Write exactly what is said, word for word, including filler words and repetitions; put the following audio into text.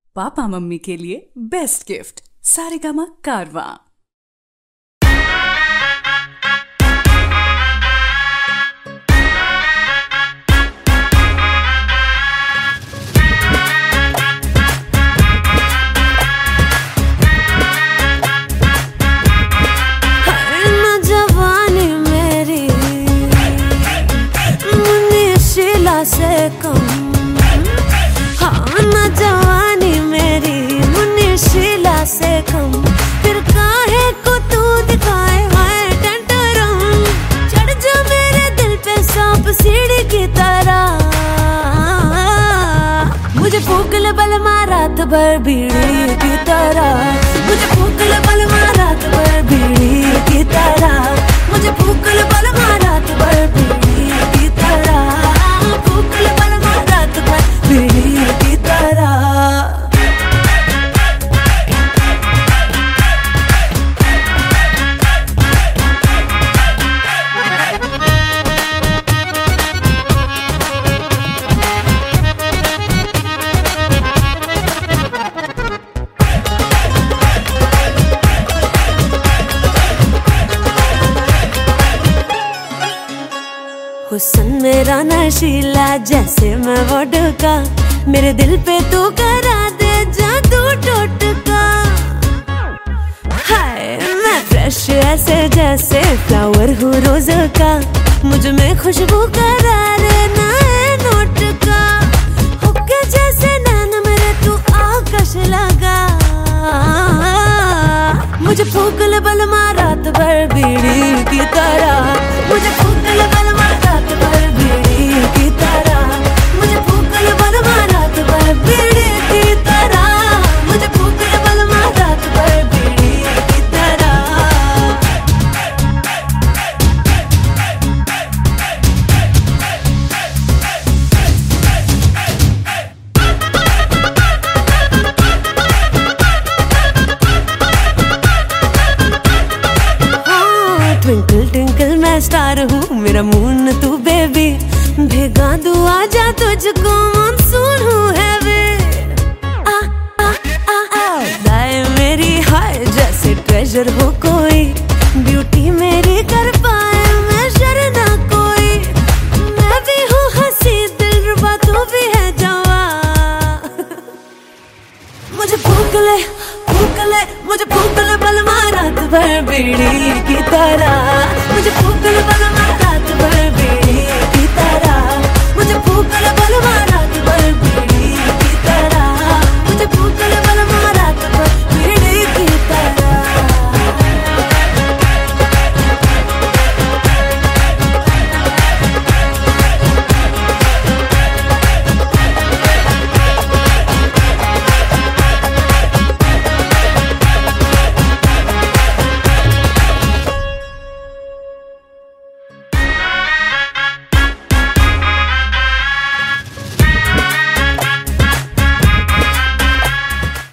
Papa mummy के लिए best gift Saregama कारवां। से कम हाँ ना जवानी मेरी मुनीशिला से कम, फिर काहे को तू दिखाए हाय टंटरम। चढ़ जा मेरे दिल पे सांप सीढ़ी की तरह, मुझे फूक ले बल रात भर बीड़ी की तरह, मुझे फूक ले बल रात भर बीड़ी की तरह, मुझे फूक ले बल रात भर बीड़ी की तरह, की तरह। हुस्न मेरा नशीला जैसे मैं वोडका, मेरे दिल पे तू करा दे जादू टोटका। हाय मैं फ्रेश ऐसे जैसे फ्लावर हूँ रोज का, मुझ में खुशबू करार ना है नोट का। हुक्के जैसे नैन मेरे तू आकाश लगा, मुझे फूक ले बल रात भर बीड़ी की तरह, मुझे फूक ले बल रात भर बीड़ी की तरह, मुझे फूक ले बल रात भर बीड़ी की तरह, मुझे फूक ले बल रात भर बीड़ी की तरह। ट्विंकल ट्विंकल मैं स्टार हूँ, मेरा मून तू बेबी, भेगा दू आजा तुझको मानसून हूँ है वे। आ आ आ आ दाए मेरी हाय जैसे ट्रेजर हो कोई, ब्यूटी मेरी कर पाए मेजर ना कोई। मैं भी हूँ हंसी दिलरुबा तू भी है जवा, मुझे फूक ले फूक ले मुझे फूक ले बल रात भर बीड़ी की तरह, मुझे फूक ले बल